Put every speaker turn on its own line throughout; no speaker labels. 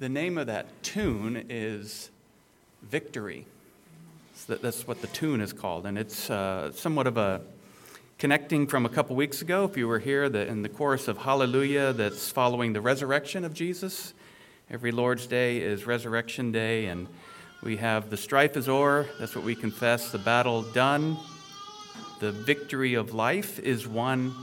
The name of that tune is Victory. That's what the tune is called, and it's somewhat of a connecting from a couple weeks ago. If you were here, in the chorus of Hallelujah that's following the resurrection of Jesus. Every Lord's Day is Resurrection Day, and we have the strife is o'er. That's what we confess, the battle done. The victory of life is won.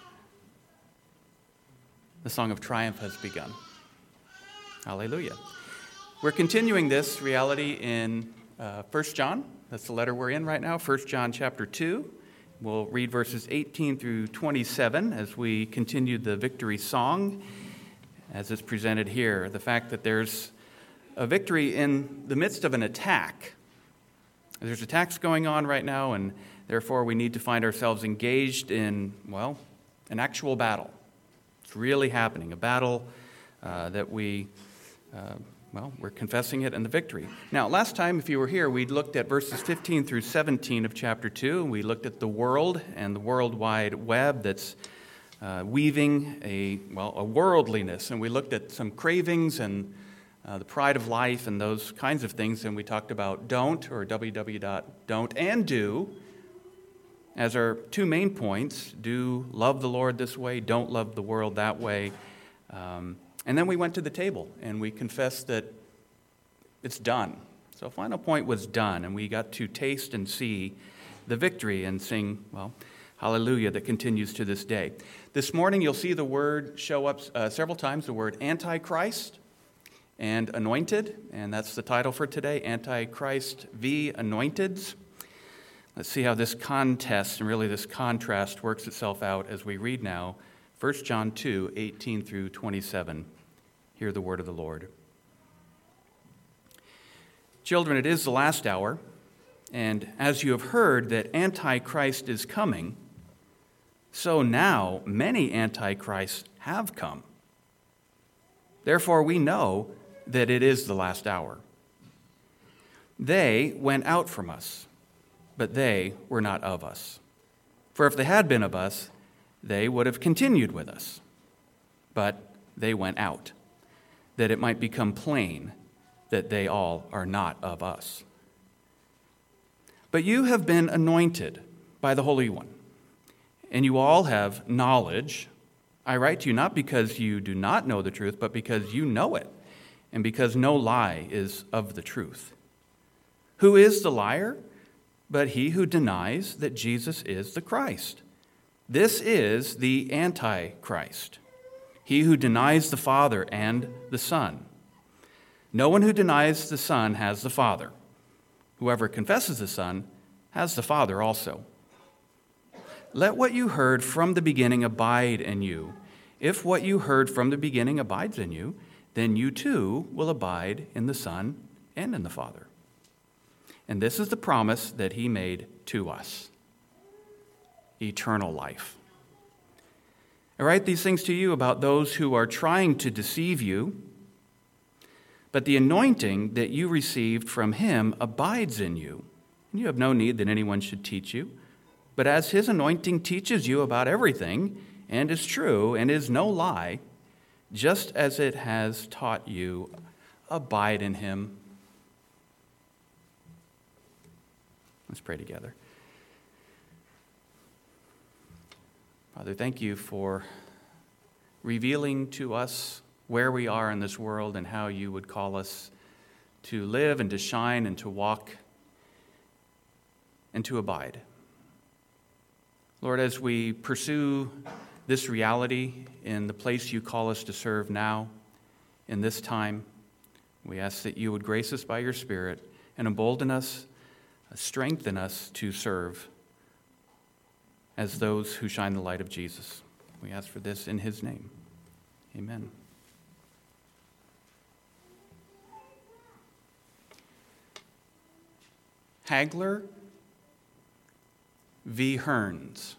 The song of triumph has begun. Hallelujah. We're continuing this reality in 1 John. That's the letter we're in right now, 1 John chapter 2. We'll read verses 18 through 27 as we continue the victory song as it's presented here. The fact that there's a victory in the midst of an attack. There's attacks going on right now, and therefore we need to find ourselves engaged in, an actual battle. It's really happening, a battle that we're confessing it and the victory. Now, last time, if you were here, we looked at verses 15 through 17 of chapter 2. We looked at the world and the World Wide Web that's weaving a worldliness. And we looked at some cravings and the pride of life and those kinds of things. And we talked about don't, or www.don't, and do as our two main points. Do love the Lord this way, don't love the world that way. And then we went to the table, and we confessed that it's done. So final point was done, and we got to taste and see the victory and sing, hallelujah, that continues to this day. This morning you'll see the word show up several times, the word Antichrist and anointed, and that's the title for today, Antichrist v. Anointeds. Let's see how this contest and really this contrast works itself out as we read now 1 John 2, 18 through 27. Hear the word of the Lord. Children, it is the last hour, and as you have heard that Antichrist is coming, so now many Antichrists have come. Therefore we know that it is the last hour. They went out from us, but they were not of us. For if they had been of us, they would have continued with us. But they went out, that it might become plain that they all are not of us. But you have been anointed by the Holy One, and you all have knowledge. I write to you not because you do not know the truth, but because you know it, and because no lie is of the truth. Who is the liar? But he who denies that Jesus is the Christ. This is the Antichrist, he who denies the Father and the Son. No one who denies the Son has the Father. Whoever confesses the Son has the Father also. Let what you heard from the beginning abide in you. If what you heard from the beginning abides in you, then you too will abide in the Son and in the Father. And this is the promise that he made to us. Eternal life. I write these things to you about those who are trying to deceive you, but the anointing that you received from him abides in you, and you have no need that anyone should teach you. But as his anointing teaches you about everything, and is true, and is no lie, just as it has taught you, abide in him. Let's pray together. Father, thank you for revealing to us where we are in this world and how you would call us to live and to shine and to walk and to abide. Lord, as we pursue this reality in the place you call us to serve now, in this time, we ask that you would grace us by your Spirit and embolden us, strengthen us to serve as those who shine the light of Jesus. We ask for this in his name. Amen. Hagler v. Hearns.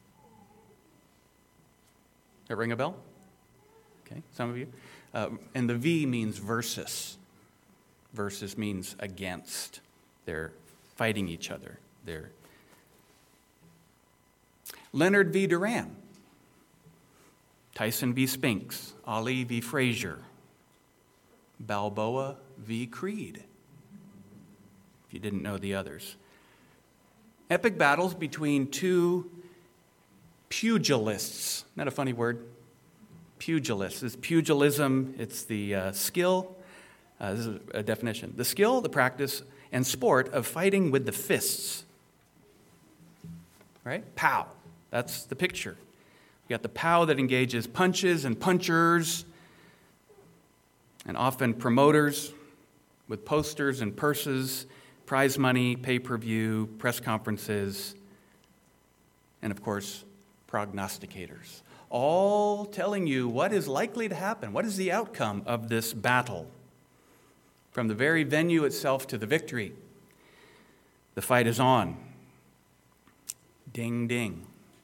That ring a bell? Okay, some of you. And the V means versus. Versus means against. They're fighting each other. They're Leonard v. Duran, Tyson v. Spinks, Ali v. Frazier, Balboa v. Creed, if you didn't know the others. Epic battles between two pugilists. Isn't that a funny word? Pugilists. It's pugilism. It's the skill. This is a definition. The skill, the practice, and sport of fighting with the fists. Right? Pow. That's the picture. You got the pow that engages punches and punchers, and often promoters with posters and purses, prize money, pay-per-view, press conferences, and of course, prognosticators, all telling you what is likely to happen. What is the outcome of this battle? From the very venue itself to the victory, the fight is on. Ding, ding.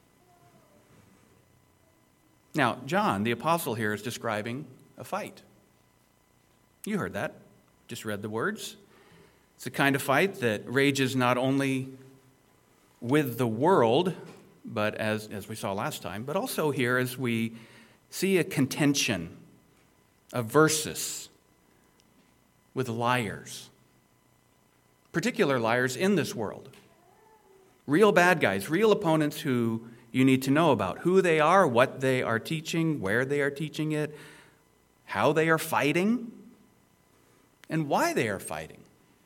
Now, John, the apostle here, is describing a fight. You heard that. Just read the words. It's a kind of fight that rages not only with the world, but as we saw last time, but also here as we see a contention, a versus with liars. Particular liars in this world. Real bad guys, real opponents who you need to know about. Who they are, what they are teaching, where they are teaching it, how they are fighting, and why they are fighting.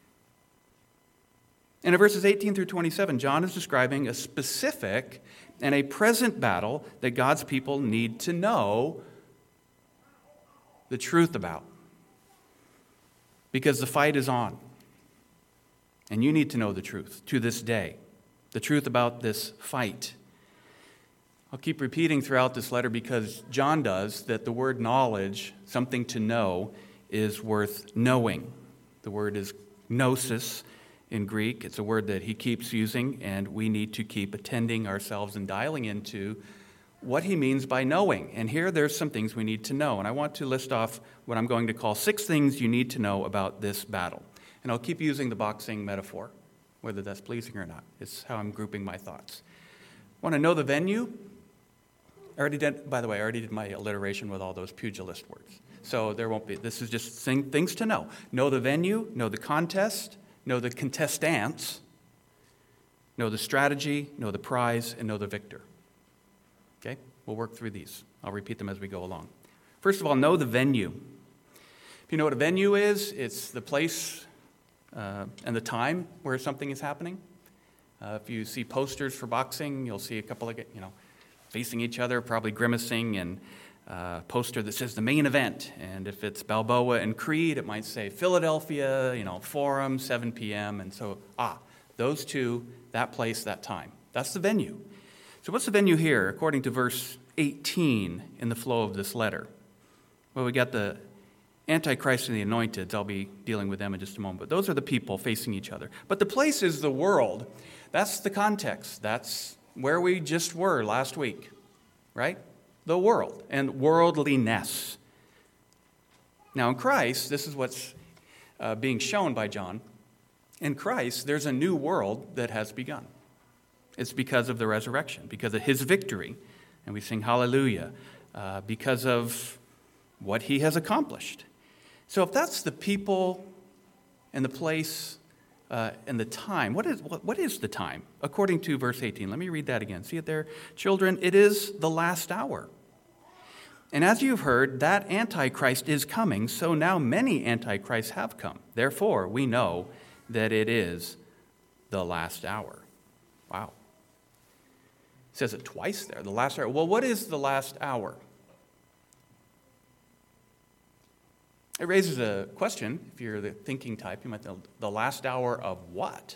And in verses 18 through 27, John is describing a specific and a present battle that God's people need to know the truth about. Because the fight is on. And you need to know the truth to this day. The truth about this fight. I'll keep repeating throughout this letter because John does that the word knowledge, something to know, is worth knowing. The word is gnosis in Greek. It's a word that he keeps using, and we need to keep attending ourselves and dialing into what he means by knowing. And here there's some things we need to know. And I want to list off what I'm going to call 6 things you need to know about this battle. And I'll keep using the boxing metaphor, whether that's pleasing or not. It's how I'm grouping my thoughts. Want to know the venue? I already did my alliteration with all those pugilist words. So there won't be, this is just things to know. Know the venue, know the contest, know the contestants, know the strategy, know the prize, and know the victor. Okay? We'll work through these. I'll repeat them as we go along. First of all, know the venue. If you know what a venue is, it's the place and the time where something is happening. If you see posters for boxing, you'll see a couple of, facing each other, probably grimacing, and poster that says the main event. And if it's Balboa and Creed, it might say Philadelphia, Forum, 7 p.m. And so, those two, that place, that time. That's the venue. So what's the venue here, according to verse 18 in the flow of this letter? Well, we got the Antichrist and the Anointed. I'll be dealing with them in just a moment. But those are the people facing each other. But the place is the world. That's the context. That's where we just were last week, right? The world and worldliness. Now in Christ, this is what's being shown by John. In Christ, there's a new world that has begun. It's because of the resurrection, because of his victory. And we sing hallelujah, because of what he has accomplished. So if that's the people and the place and the time, what is the time? According to verse 18, let me read that again. See it there? Children, it is the last hour. And as you've heard, that Antichrist is coming, so now many Antichrists have come. Therefore, we know that it is the last hour. Wow. It says it twice there, the last hour. Well, what is the last hour? It raises a question. If you're the thinking type, you might think, the last hour of what?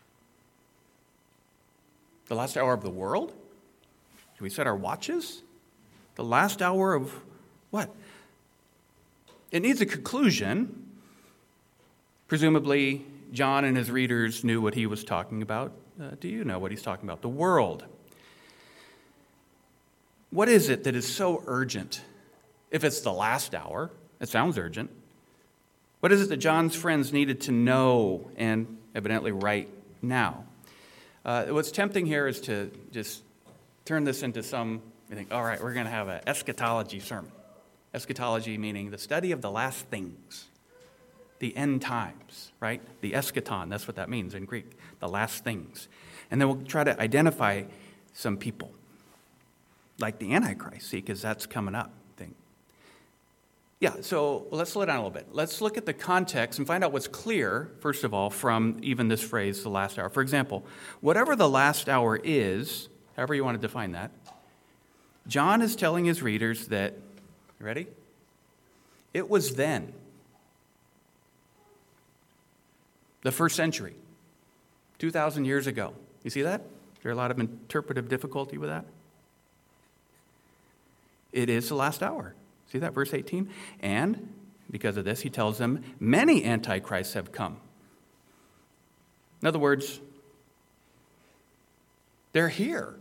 The last hour of the world? Do we set our watches? The last hour of what? It needs a conclusion. Presumably, John and his readers knew what he was talking about. Do you know what he's talking about? The world. What is it that is so urgent? If it's the last hour, it sounds urgent. What is it that John's friends needed to know and evidently right now? What's tempting here is to just turn this into we think, all right, we're going to have an eschatology sermon. Eschatology meaning the study of the last things. the end times, right? The eschaton, that's what that means in Greek, the last things. And then we'll try to identify some people, like the Antichrist, see, because that's coming up. Yeah, so let's slow down a little bit. Let's look at the context and find out what's clear, first of all, from even this phrase, the last hour. For example, whatever the last hour is, however you want to define that, John is telling his readers that, you ready? It was then. The first century, 2,000 years ago. You see that? Is there a lot of interpretive difficulty with that? It is the last hour. See that, verse 18? And because of this, he tells them, many antichrists have come. In other words, they're here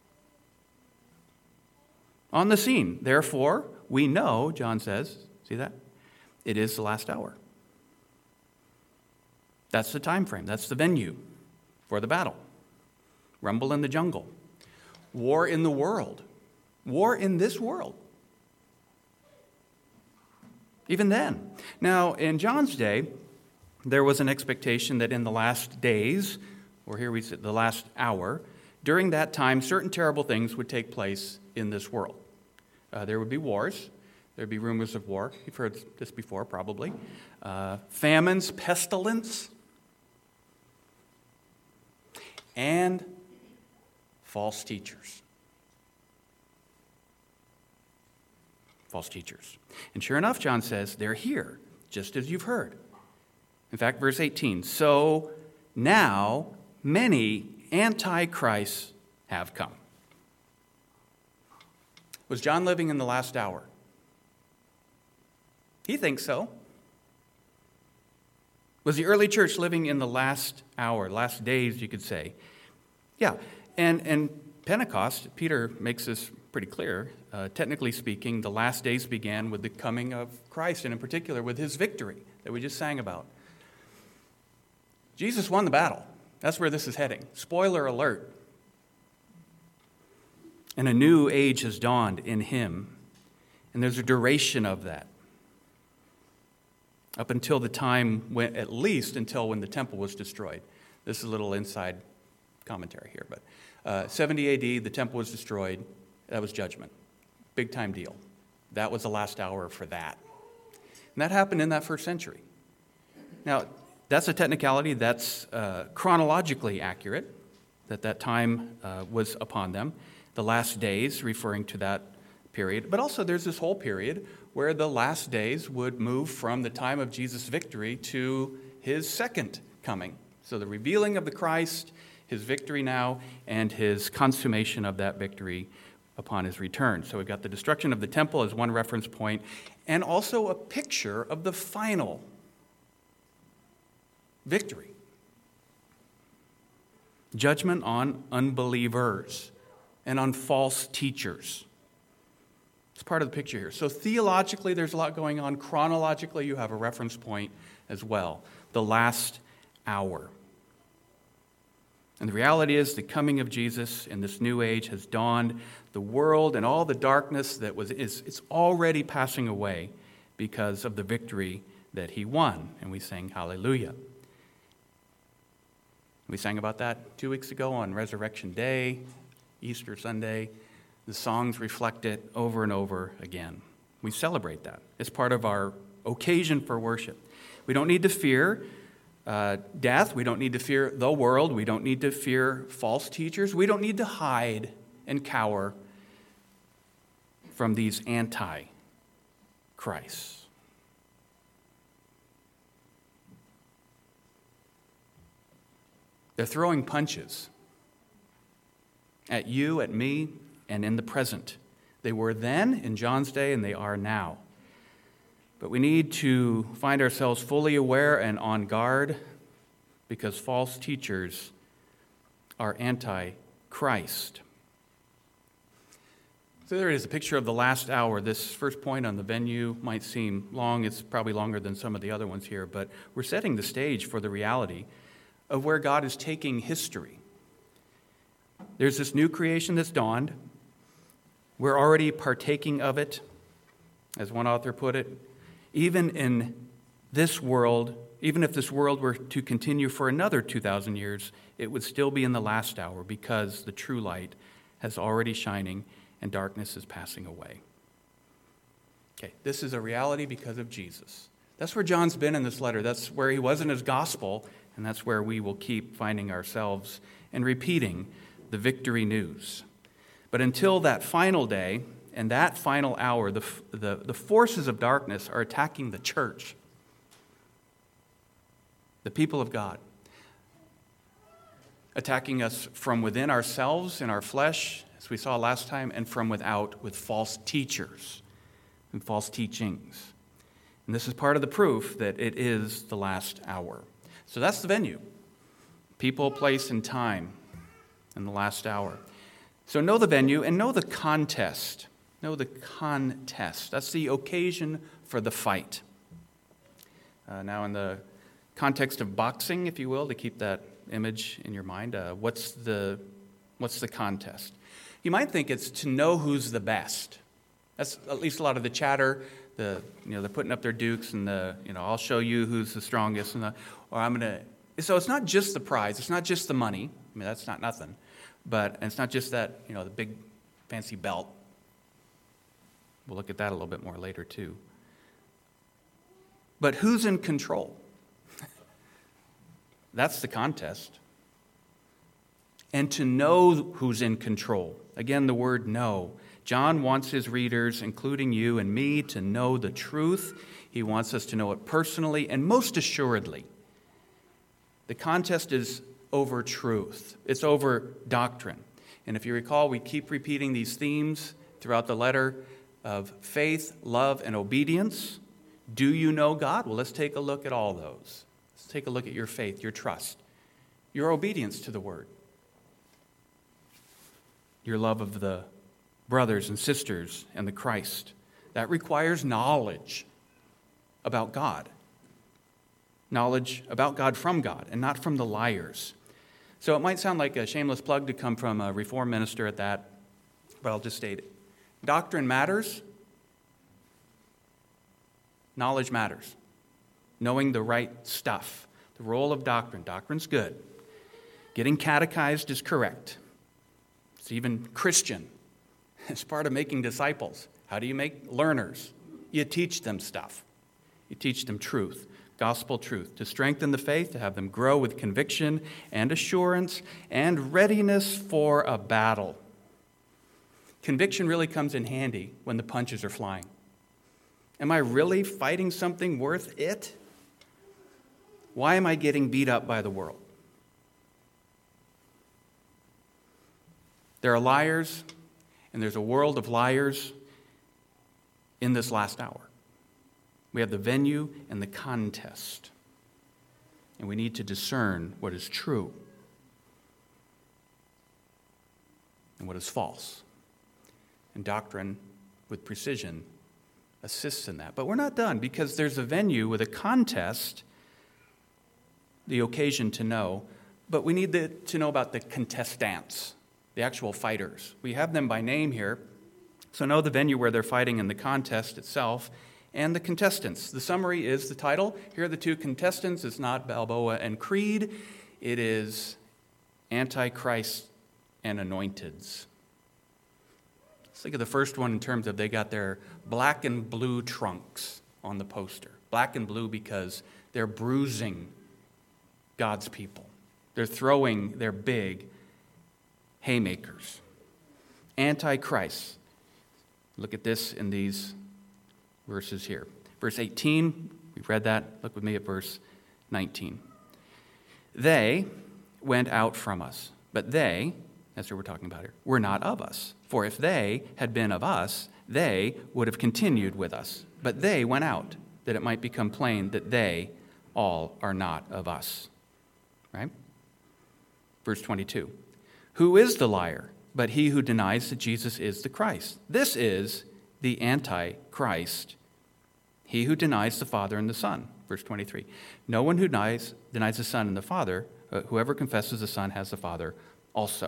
on the scene. Therefore, we know, John says, see that? It is the last hour. That's the time frame. That's the venue for the battle. Rumble in the jungle. War in the world. War in this world. Even then. Now, in John's day, there was an expectation that in the last days, or here we say the last hour, during that time, certain terrible things would take place in this world. There would be wars. There would be rumors of war. You've heard this before, probably. Famines, pestilence, and false teachers. False teachers. And sure enough, John says, they're here, just as you've heard. In fact, verse 18, so now many antichrists have come. Was John living in the last hour? He thinks so. Was the early church living in the last hour, last days, you could say? Yeah, and Pentecost, Peter makes this pretty clear. Technically speaking, the last days began with the coming of Christ, and in particular with his victory that we just sang about. Jesus won the battle. That's where this is heading. Spoiler alert. And a new age has dawned in him, and there's a duration of that. Up until the time when, at least until when the temple was destroyed. This is a little inside commentary here, but 70 AD, the temple was destroyed. That was judgment. Big time deal. That was the last hour for that. And that happened in that first century. Now, that's a technicality that's chronologically accurate, that time was upon them. The last days, referring to that period. But also there's this whole period where the last days would move from the time of Jesus' victory to his second coming. So the revealing of the Christ, his victory now, and his consummation of that victory upon his return. So we've got the destruction of the temple as one reference point, and also a picture of the final victory. Judgment on unbelievers and on false teachers. It's part of the picture here. So theologically, there's a lot going on. Chronologically, you have a reference point as well. The last hour. And the reality is the coming of Jesus in this new age has dawned. The world and all the darkness that it's already passing away because of the victory that he won. And we sang hallelujah. We sang about that 2 weeks ago on Resurrection Day, Easter Sunday. The songs reflect it over and over again. We celebrate that. It's part of our occasion for worship. We don't need to fear death. We don't need to fear the world. We don't need to fear false teachers. We don't need to hide and cower from these anti-Christs. They're throwing punches at you, at me, and in the present. They were then, in John's day, and they are now. But we need to find ourselves fully aware and on guard because false teachers are anti-Christ. So there it is, a picture of the last hour. This first point on the venue might seem long. It's probably longer than some of the other ones here, but we're setting the stage for the reality of where God is taking history. There's this new creation that's dawned. We're already partaking of it, as one author put it. Even in this world, even if this world were to continue for another 2,000 years, it would still be in the last hour because the true light has already shining and darkness is passing away. Okay, this is a reality because of Jesus. That's where John's been in this letter. That's where he was in his gospel, and that's where we will keep finding ourselves and repeating the victory news. But until that final day and that final hour, the forces of darkness are attacking the church, the people of God, attacking us from within ourselves, in our flesh, as we saw last time, and from without with false teachers and false teachings. And this is part of the proof that it is the last hour. So that's the venue. People, place, and time in the last hour. So know the venue and know the contest. Know the contest. That's the occasion for the fight. Now in the context of boxing, if you will, to keep that image in your mind, what's the contest? You might think it's to know who's the best. That's at least a lot of the chatter. They're putting up their dukes and I'll show you who's the strongest, So it's not just the prize. It's not just the money. I mean, that's not nothing. But it's not just that, the big fancy belt. We'll look at that a little bit more later too. But who's in control? That's the contest. And to know who's in control. Again, the word know. John wants his readers, including you and me, to know the truth. He wants us to know it personally and most assuredly. The contest is over truth. It's over doctrine. And if you recall, we keep repeating these themes throughout the letter of faith, love, and obedience. Do you know God? Well, let's take a look at all those. Let's take a look at your faith, your trust, your obedience to the Word, your love of the brothers and sisters and the Christ. That requires knowledge about God. Knowledge about God from God and not from the liars. So it might sound like a shameless plug to come from a Reformed minister at that, but I'll just state it. Doctrine matters. Knowledge matters. Knowing the right stuff. The role of doctrine. Doctrine's good. Getting catechized is correct. It's even Christian. It's part of making disciples. How do you make learners? You teach them stuff. You teach them truth, gospel truth, to strengthen the faith, to have them grow with conviction and assurance and readiness for a battle. Conviction really comes in handy when the punches are flying. Am I really fighting something worth it? Why am I getting beat up by the world? There are liars, and there's a world of liars in this last hour. We have the venue and the contest. And we need to discern what is true and what is false. And doctrine, with precision, assists in that. But we're not done, because there's a venue with a contest, the occasion to know, but we need to know about the contestants, the actual fighters. We have them by name here, so know the venue where they're fighting in the contest itself, and the contestants. The summary is the title. Here are the two contestants. It's not Balboa and Creed. It is Antichrist and Anointeds. Let's think of the first one in terms of they got their black and blue trunks on the poster. Black and blue because they're bruising God's people. They're throwing their big haymakers. Antichrist. Look at this in these verses here. Verse 18, we've read that. Look with me at verse 19. They went out from us, but they, that's what we're talking about here, were not of us. For if they had been of us, they would have continued with us. But they went out, that it might become plain that they all are not of us. Right? Verse 22. Who is the liar but he who denies that Jesus is the Christ? This is the Antichrist, he who denies the Father and the Son. Verse 23. No one who denies the Son and the Father, whoever confesses the Son has the Father also.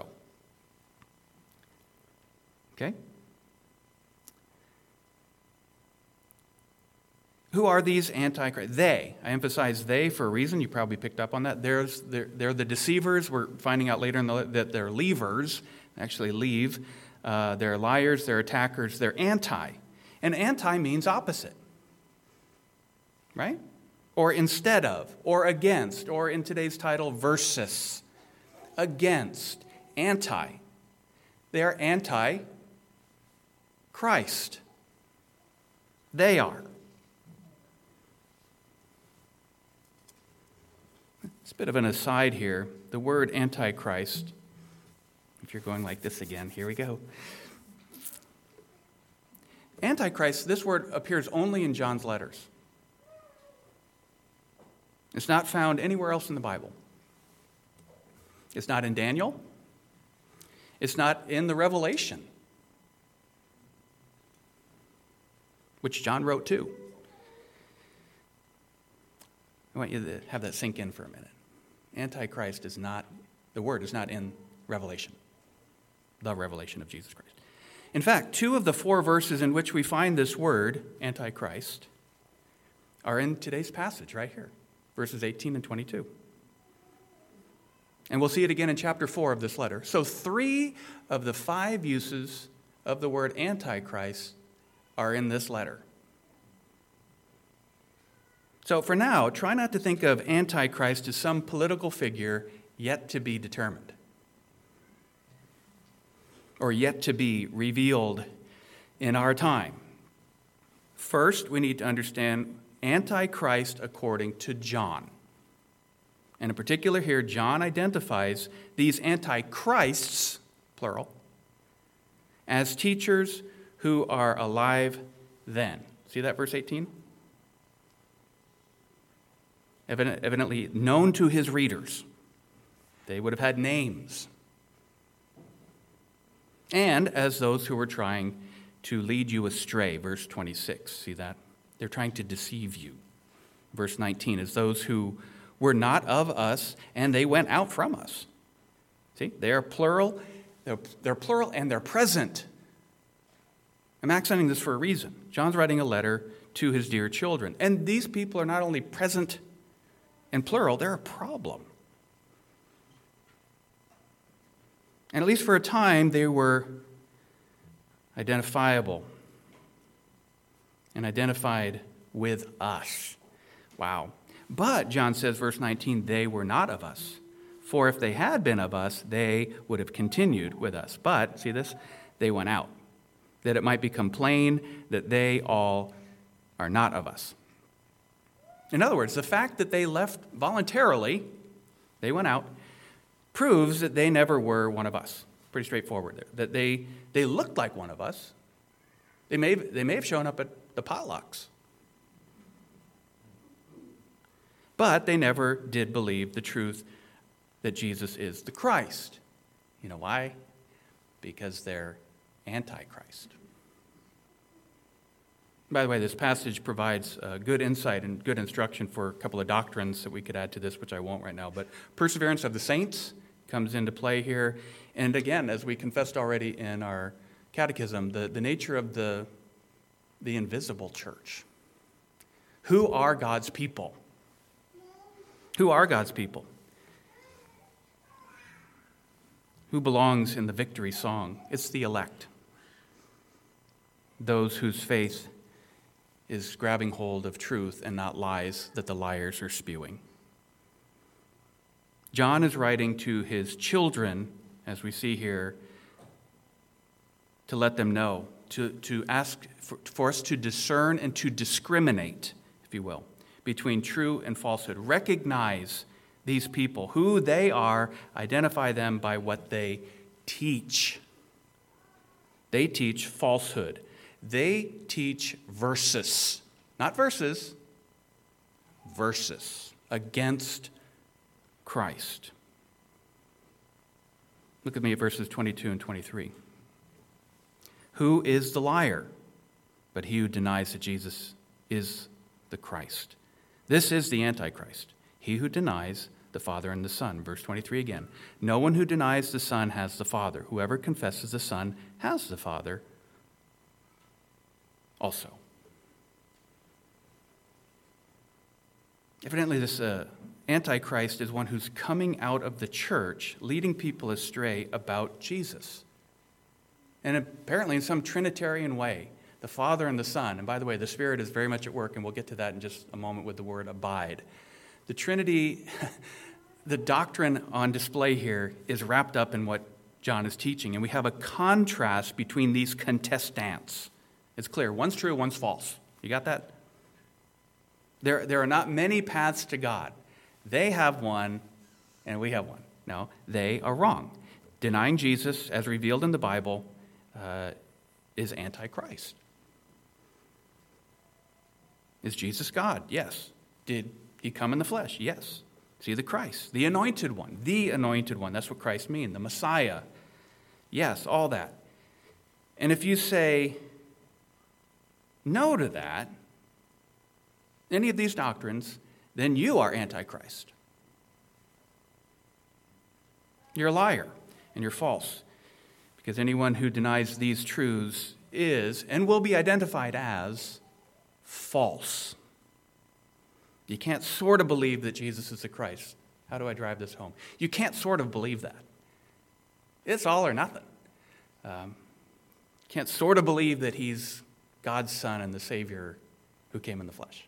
Okay? Who are these antichrists? They. I emphasize they for a reason. You probably picked up on that. They're the deceivers. We're finding out later that they're leavers. Actually leave. They're liars. They're attackers. They're anti. And anti means opposite. Right? Or instead of. Or against. Or in today's title, versus. Against. Anti. They are anti-Christ. They are. It's a bit of an aside here. The word antichrist, if you're going like this again, here we go. Antichrist, this word appears only in John's letters. It's not found anywhere else in the Bible. It's not in Daniel. It's not in the Revelation, which John wrote too. I want you to have that sink in for a minute. Antichrist is not, the word is not in Revelation, the revelation of Jesus Christ. In fact, 2 of the 4 verses in which we find this word, Antichrist, are in today's passage right here, verses 18 and 22. And we'll see it again in chapter 4 of this letter. So 3 of the 5 uses of the word Antichrist are in this letter. So for now, try not to think of Antichrist as some political figure yet to be determined or yet to be revealed in our time. First, we need to understand Antichrist according to John. And in particular here, John identifies these antichrists, plural, as teachers who are alive then. See that verse 18? Evidently known to his readers. They would have had names. And as those who were trying to lead you astray, verse 26. See that? They're trying to deceive you. Verse 19 is those who were not of us, and they went out from us. See, they are plural. They're plural, and they're present. I'm accenting this for a reason. John's writing a letter to his dear children. And these people are not only present and plural, they're a problem. And at least for a time, they were identifiable and identified with us. Wow. But, John says, verse 19, they were not of us. For if they had been of us, they would have continued with us. But, see this? They went out, that it might become plain that they all are not of us. In other words, the fact that they left voluntarily, they went out, proves that they never were one of us. Pretty straightforward there. That they looked like one of us. They may have shown up at the potlucks. But they never did believe the truth that Jesus is the Christ. You know why? Because they're antichrist. By the way, this passage provides good insight and good instruction for a couple of doctrines that we could add to this, which I won't right now. But perseverance of the saints comes into play here. And again, as we confessed already in our catechism, the nature of the invisible church. Who are God's people? Who are God's people? Who belongs in the victory song? It's the elect. Those whose faith is grabbing hold of truth and not lies that the liars are spewing. John is writing to his children, as we see here, to let them know, to ask for us to discern and to discriminate, if you will, between true and falsehood. Recognize these people, who they are, identify them by what they teach. They teach falsehood. They teach versus, not verses, versus against Christ. Look at me at verses 22 and 23. Who is the liar but he who denies that Jesus is the Christ? This is the Antichrist, he who denies the Father and the Son. Verse 23 again. No one who denies the Son has the Father. Whoever confesses the Son has the Father also. Evidently, this Antichrist is one who's coming out of the church, leading people astray about Jesus. And apparently in some Trinitarian way, the Father and the Son, and by the way, the Spirit is very much at work, and we'll get to that in just a moment with the word abide. The Trinity, the doctrine on display here is wrapped up in what John is teaching, and we have a contrast between these contestants. It's clear, one's true, one's false. You got that? There are not many paths to God. They have one, and we have one. No, they are wrong. Denying Jesus, as revealed in the Bible, is Antichrist. Is Jesus God? Yes. Did he come in the flesh? Yes. Is he the Christ? The anointed one. The anointed one. That's what Christ means. The Messiah. Yes, all that. And if you say no to that, any of these doctrines, then you are Antichrist. You're a liar, and you're false. Because anyone who denies these truths is, and will be identified as, false. You can't sort of believe that Jesus is the Christ. How do I drive this home? You can't sort of believe that. It's all or nothing. Can't sort of believe that he's God's Son and the Savior who came in the flesh.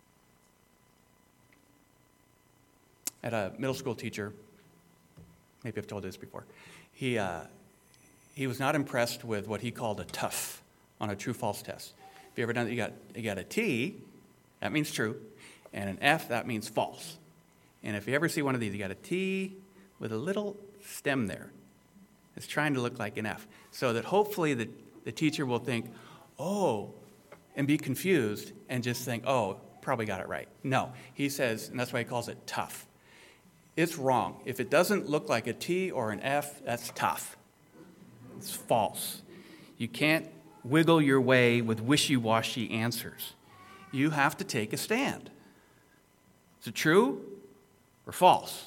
I had a middle school teacher, maybe I've told this before, he was not impressed with what he called a tough on a true-false test. If you ever done it, you got a T, that means true, and an F, that means false. And if you ever see one of these, you got a T with a little stem there. It's trying to look like an F. So that hopefully the teacher will think, oh, and be confused and just think, oh, probably got it right. No, he says, and that's why he calls it tough. It's wrong. If it doesn't look like a T or an F, that's tough. It's false. You can't wiggle your way with wishy-washy answers. You have to take a stand. Is it true or false?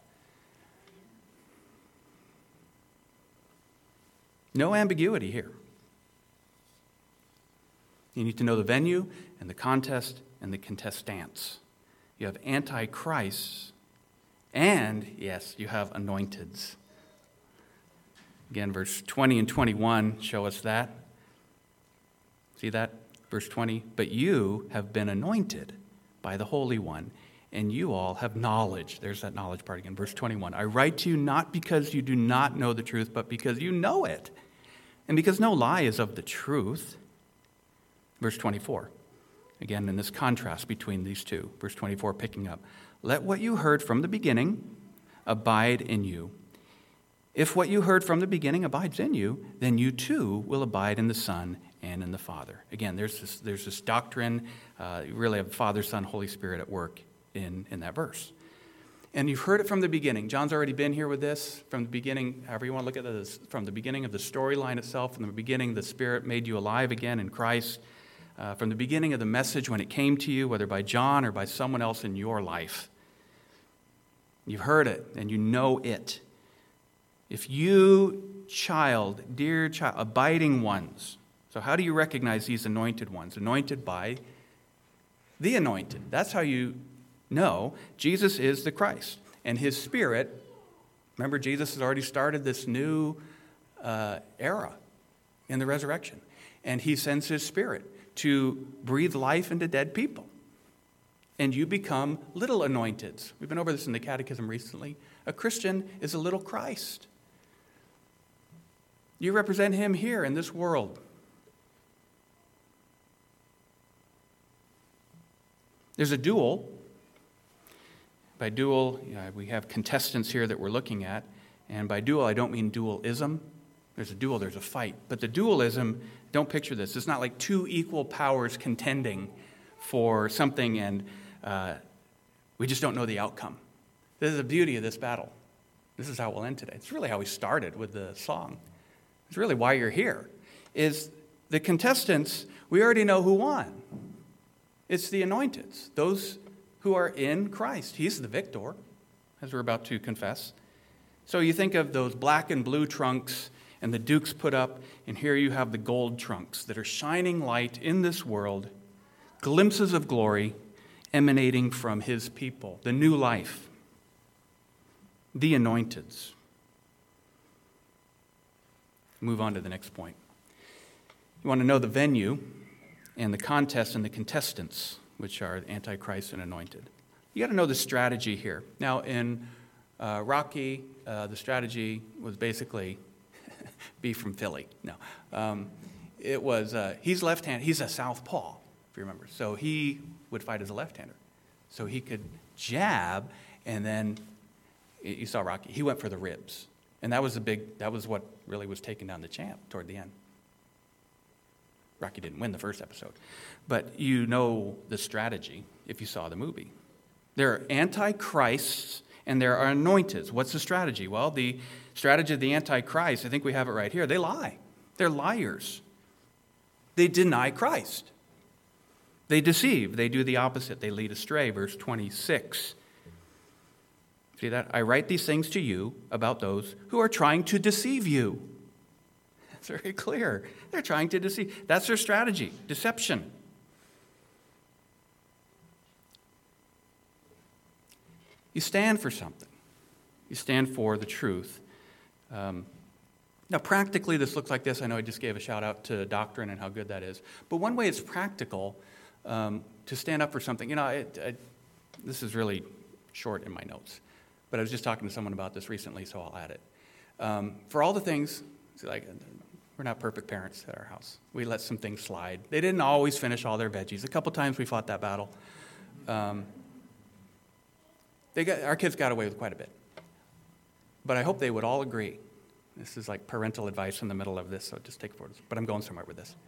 No ambiguity here. You need to know the venue and the contest and the contestants. You have antichrists and, yes, you have anointeds. Again, verse 20 and 21 show us that. See that? Verse 20, but you have been anointed by the Holy One, and you all have knowledge. There's that knowledge part again. Verse 21, I write to you not because you do not know the truth, but because you know it, and because no lie is of the truth. Verse 24, again, in this contrast between these two. Verse 24, picking up, let what you heard from the beginning abide in you. If what you heard from the beginning abides in you, then you too will abide in the Son and in the Father. Again, there's this doctrine, you really have Father, Son, Holy Spirit at work in that verse. And you've heard it from the beginning. John's already been here with this from the beginning, however you want to look at this, from the beginning of the storyline itself. From the beginning, the Spirit made you alive again in Christ. From the beginning of the message when it came to you, whether by John or by someone else in your life. You've heard it and you know it. If you, dear child, abiding ones. So how do you recognize these anointed ones? Anointed by the anointed. That's how you know Jesus is the Christ. And his Spirit, remember Jesus has already started this new era in the resurrection. And he sends his Spirit to breathe life into dead people. And you become little anointeds. We've been over this in the Catechism recently. A Christian is a little Christ. You represent him here in this world. There's a duel. By duel, we have contestants here that we're looking at. And by duel, I don't mean dualism. There's a duel, there's a fight. But the dualism, don't picture this. It's not like two equal powers contending for something and we just don't know the outcome. This is the beauty of this battle. This is how it will end today. It's really how we started with the song. It's really why you're here. Is the contestants, we already know who won. It's the anointeds, those who are in Christ. He's the victor, as we're about to confess. So you think of those black and blue trunks and the dukes put up, and here you have the gold trunks that are shining light in this world, glimpses of glory, emanating from his people, the new life, the anointeds. Move on to the next point. You want to know the venue and the contest and the contestants, which are Antichrist and anointed. You got to know the strategy here. Now, in Rocky, the strategy was basically be from Philly. No. It was, he's left-handed. He's a southpaw, if you remember. So he would fight as a left-hander. So he could jab, and then, you saw Rocky, he went for the ribs. And that was what really was taking down the champ toward the end. Rocky didn't win the first episode. But you know the strategy if you saw the movie. There are antichrists and there are anointeds. What's the strategy? Well, the strategy of the antichrist, I think we have it right here. They lie. They're liars. They deny Christ. They deceive. They do the opposite. They lead astray. Verse 26. See that? I write these things to you about those who are trying to deceive you. It's very clear. They're trying to deceive. That's their strategy, deception. You stand for something. You stand for the truth. Now, practically, this looks like this. I know I just gave a shout-out to doctrine and how good that is. But one way it's practical to stand up for something. You know, this is really short in my notes. But I was just talking to someone about this recently, so I'll add it. For all the things, like, we're not perfect parents at our house. We let some things slide. They didn't always finish all their veggies. A couple times we fought that battle. Our kids got away with quite a bit. But I hope they would all agree. This is like parental advice in the middle of this, so just take photos. But I'm going somewhere with this.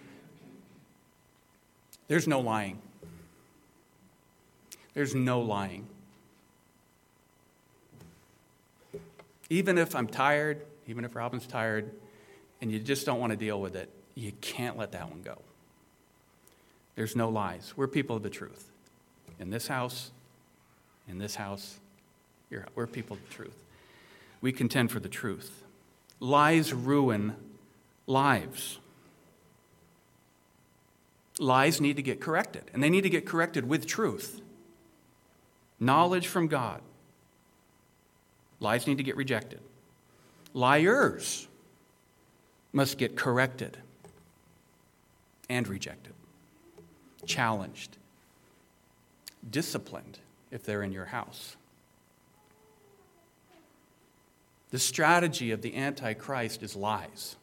There's no lying. There's no lying. Even if I'm tired, even if Robin's tired, and you just don't want to deal with it, you can't let that one go. There's no lies. We're people of the truth. In this house, we're people of the truth. We contend for the truth. Lies ruin lives. Lies need to get corrected, and they need to get corrected with truth. Knowledge from God. Lies need to get rejected. Liars must get corrected and rejected, challenged, disciplined if they're in your house. The strategy of the Antichrist is lies.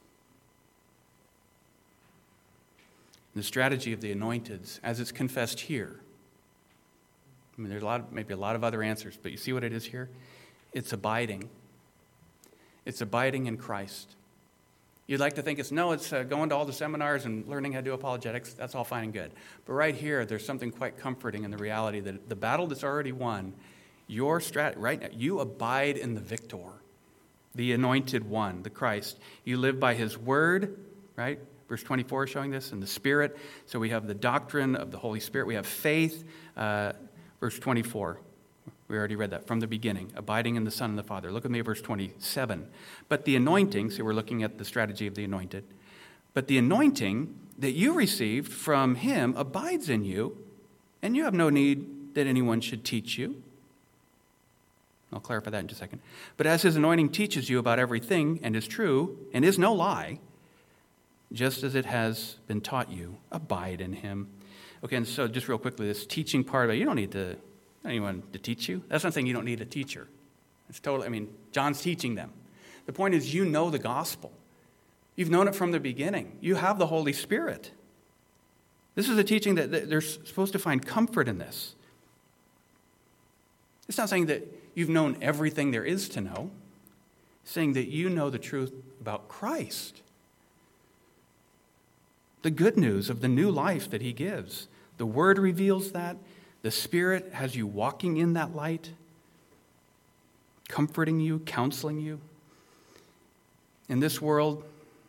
The strategy of the anointeds, as it's confessed here, I mean, there's maybe a lot of other answers, but you see what it is here? It's abiding. It's abiding in Christ. You'd like to think it's going to all the seminars and learning how to do apologetics. That's all fine and good. But right here, there's something quite comforting in the reality that the battle that's already won, right now, you abide in the victor, the anointed one, the Christ. You live by his word, right? Verse 24 is showing this, and the Spirit. So we have the doctrine of the Holy Spirit. We have faith. Verse 24. We already read that from the beginning, abiding in the Son and the Father. Look at me at verse 27. But the anointing, so we're looking at the strategy of the anointed, but the anointing that you received from him abides in you, and you have no need that anyone should teach you. I'll clarify that in just a second. But as his anointing teaches you about everything and is true and is no lie, just as it has been taught you, abide in him. Okay, and so just real quickly, this teaching part of it, you don't need anyone to teach you. That's not saying you don't need a teacher. It's totally, John's teaching them. The point is you know the gospel. You've known it from the beginning. You have the Holy Spirit. This is a teaching that they're supposed to find comfort in this. It's not saying that you've known everything there is to know. It's saying that you know the truth about Christ. The good news of the new life that he gives. The Word reveals that. The Spirit has you walking in that light, comforting you, counseling you. In this world,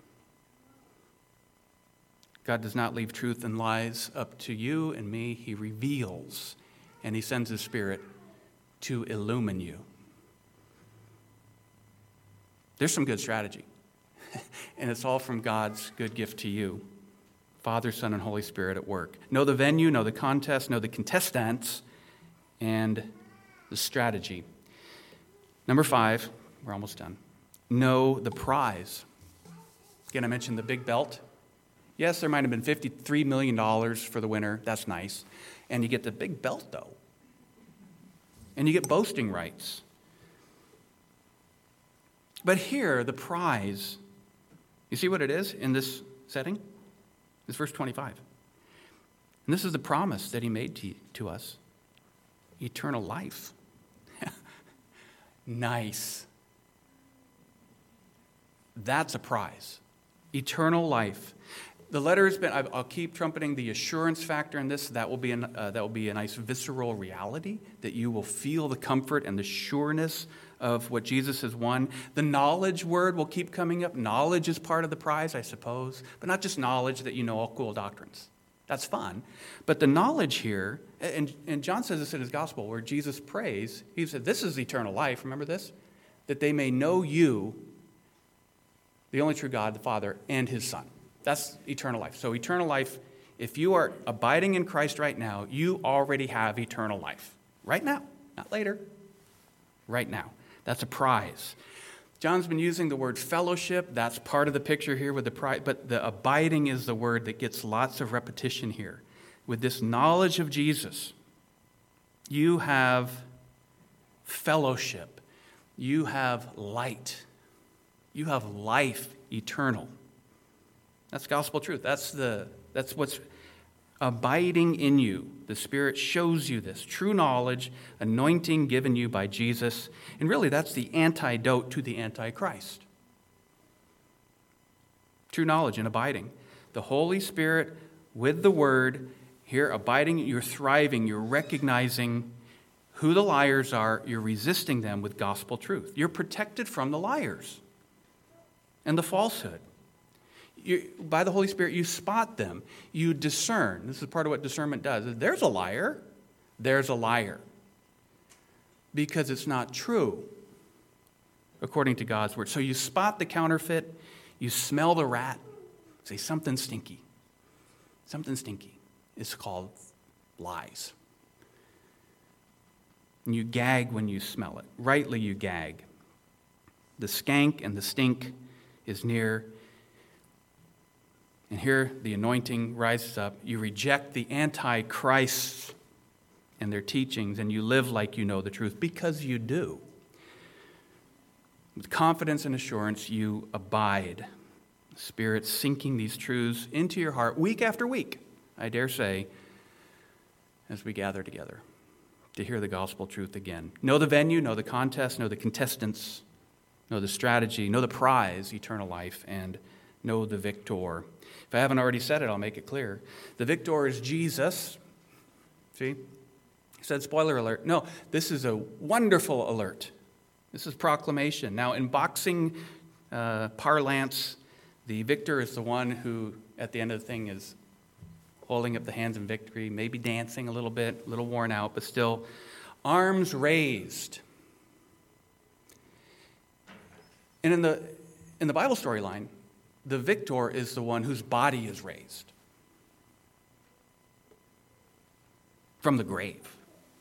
God does not leave truth and lies up to you and me. He reveals, and he sends his Spirit to illumine you. There's some good strategy, and it's all from God's good gift to you Father, Son, and Holy Spirit at work. Know the venue, know the contest, know the contestants, and the strategy. Number 5, we're almost done. Know the prize. Again, I mentioned the big belt. Yes, there might have been $53 million for the winner. That's nice. And you get the big belt, though. And you get boasting rights. But here, the prize, you see what it is in this setting? It's verse 25. And this is the promise that he made to us. Eternal life. Nice. That's a prize. Eternal life. The letter has been, I'll keep trumpeting the assurance factor in this. That will be a nice visceral reality, that you will feel the comfort and the sureness of what Jesus has won. The knowledge word will keep coming up. Knowledge is part of the prize, I suppose, but not just knowledge that you know all cool doctrines. That's fun. But the knowledge here, and John says this in his gospel, where Jesus prays, he said, this is eternal life, remember this? That they may know you, the only true God, the Father, and his Son. That's eternal life. So eternal life, if you are abiding in Christ right now, you already have eternal life. Right now, not later. Right now. That's a prize. John's been using the word fellowship. That's part of the picture here with the prize. But the abiding is the word that gets lots of repetition here. With this knowledge of Jesus, you have fellowship. You have light. You have life eternal. That's gospel truth. That's what's abiding in you. The Spirit shows you this. True knowledge, anointing given you by Jesus. And really, that's the antidote to the Antichrist. True knowledge and abiding. The Holy Spirit with the Word, here abiding, you're thriving, you're recognizing who the liars are, you're resisting them with gospel truth. You're protected from the liars and the falsehood. By the Holy Spirit, you spot them. You discern. This is part of what discernment does. There's a liar. There's a liar. Because it's not true, according to God's word. So you spot the counterfeit. You smell the rat. Say, something stinky. Something stinky. It's called lies. And you gag when you smell it. Rightly you gag. The skank and the stink is near. And here the anointing rises up. You reject the Antichrist and their teachings, and you live like you know the truth, because you do. With confidence and assurance, you abide. The Spirit sinking these truths into your heart week after week, I dare say, as we gather together to hear the gospel truth again. Know the venue, know the contest, know the contestants, know the strategy, know the prize, eternal life, and know the victor. If I haven't already said it, I'll make it clear. The victor is Jesus. See? He said, spoiler alert. No, this is a wonderful alert. This is proclamation. Now, in boxing parlance, the victor is the one who, at the end of the thing, is holding up the hands in victory, maybe dancing a little bit, a little worn out, but still arms raised. And in the Bible storyline, the victor is the one whose body is raised from the grave.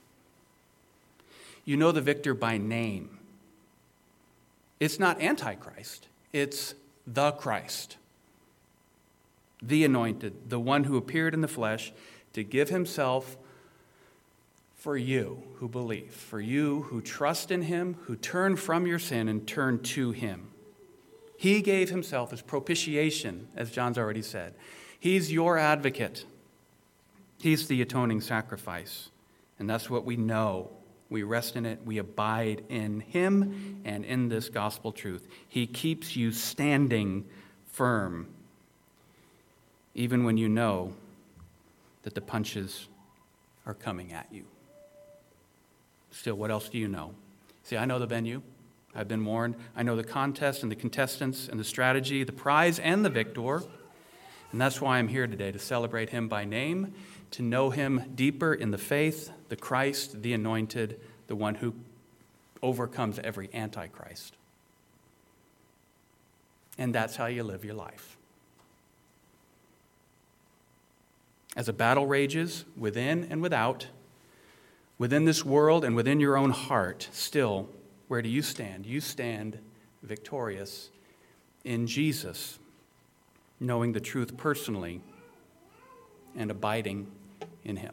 You know the victor by name. It's not Antichrist. It's the Christ, the anointed, the one who appeared in the flesh to give himself for you who believe, for you who trust in him, who turn from your sin and turn to him. He gave himself as propitiation, as John's already said. He's your advocate. He's the atoning sacrifice. And that's what we know. We rest in it. We abide in him and in this gospel truth. He keeps you standing firm, even when you know that the punches are coming at you. Still, what else do you know? See, I know the venue. I've been warned. I know the contest and the contestants and the strategy, the prize and the victor. And that's why I'm here today, to celebrate him by name, to know him deeper in the faith, the Christ, the anointed, the one who overcomes every Antichrist. And that's how you live your life. As a battle rages within and without, within this world and within your own heart, still, where do you stand? You stand victorious in Jesus, knowing the truth personally and abiding in him.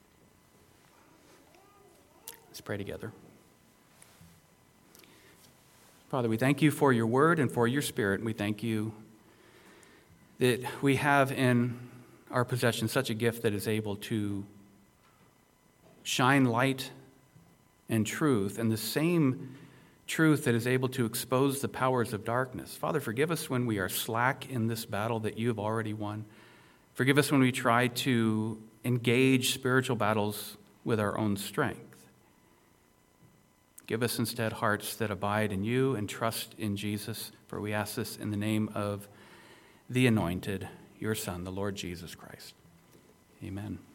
Let's pray together. Father, we thank you for your word and for your spirit. We thank you that we have in our possession such a gift that is able to shine light and truth, and the same truth that is able to expose the powers of darkness. Father, forgive us when we are slack in this battle that you have already won. Forgive us when we try to engage spiritual battles with our own strength. Give us instead hearts that abide in you and trust in Jesus, for we ask this in the name of the Anointed, your Son, the Lord Jesus Christ. Amen.